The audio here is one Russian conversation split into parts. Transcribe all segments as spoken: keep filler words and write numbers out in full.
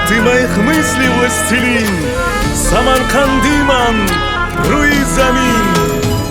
Ты моих мыслей властелин, Самаркандыман, руи замин.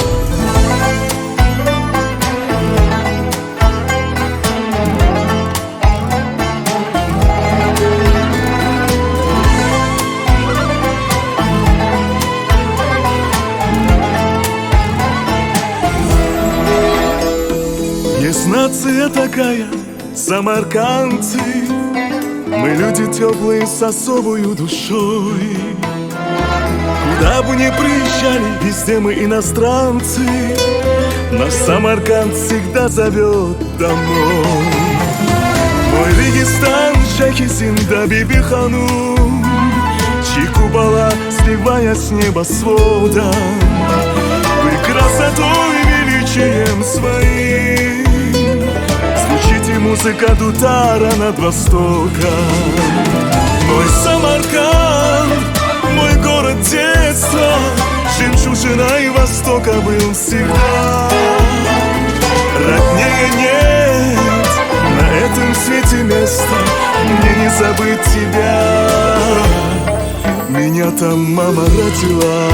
Есть нация такая, самаркандцы. Мы люди теплые с особою душой. Куда бы ни приезжали, везде мы иностранцы. Наш Самарканд всегда зовет домой. Мой Регистан, Шахи Зинда, Биби Ханум, чьи купола, сливая с небосводом, вы красотой и величием своим звучите музыка дутара над востоком. Мой Самарканд, мой город детства, жемчужиной востока был всегда. Роднее нет на этом свете места, мне не забыть тебя. Меня там мама родила.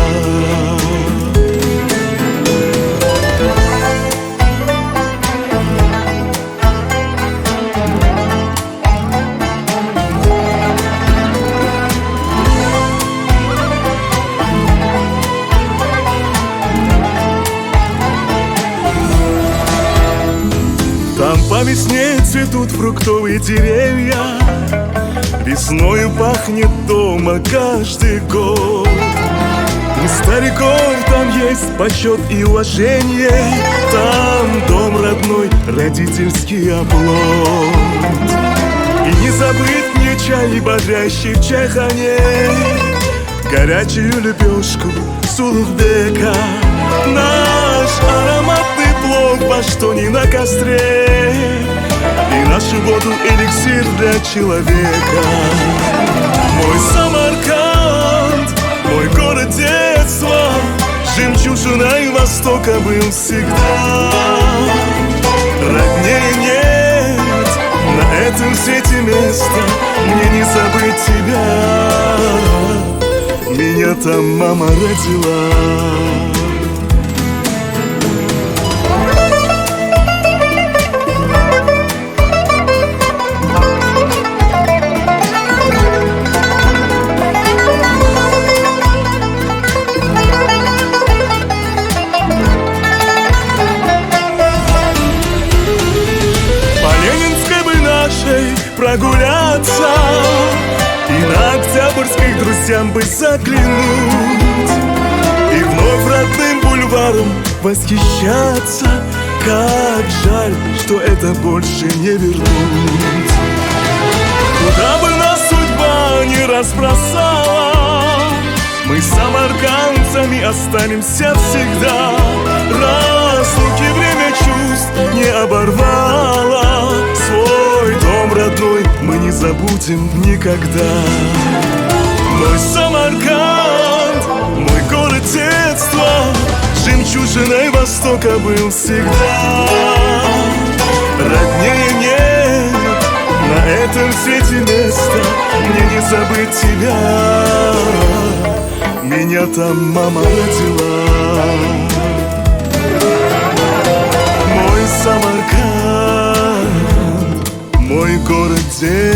Там по весне цветут фруктовые деревья, весною пахнет дома каждый год. У стариков там есть почет и уважение, там дом родной, родительский оплот. И не забыть мне чай, бодрящий в чайхане, горячую лепешку сулухдека, наш ароматный плов по что ни на костре, и нашу воду эликсир для человека. Мой Самарканд, мой город детства, жемчужиной востока был всегда. Роднее нет на этом свете места, мне не забыть тебя. Меня там мама родила. Прогуляться и на Октябрьской друзьям бы заглянуть, и вновь родным бульваром восхищаться. Как жаль, что это больше не вернуть. Куда бы нас судьба не разбросала, мы самаркандцами останемся всегда. Разлуки время чувств не оборвало, свой дом родной мы не забудем никогда. Мой Самарканд, мой город детства, жемчужиной востока был всегда. Роднее нет на этом свете места, мне не забыть тебя. Меня там мама родила. Мой Самарканд, мой город детства.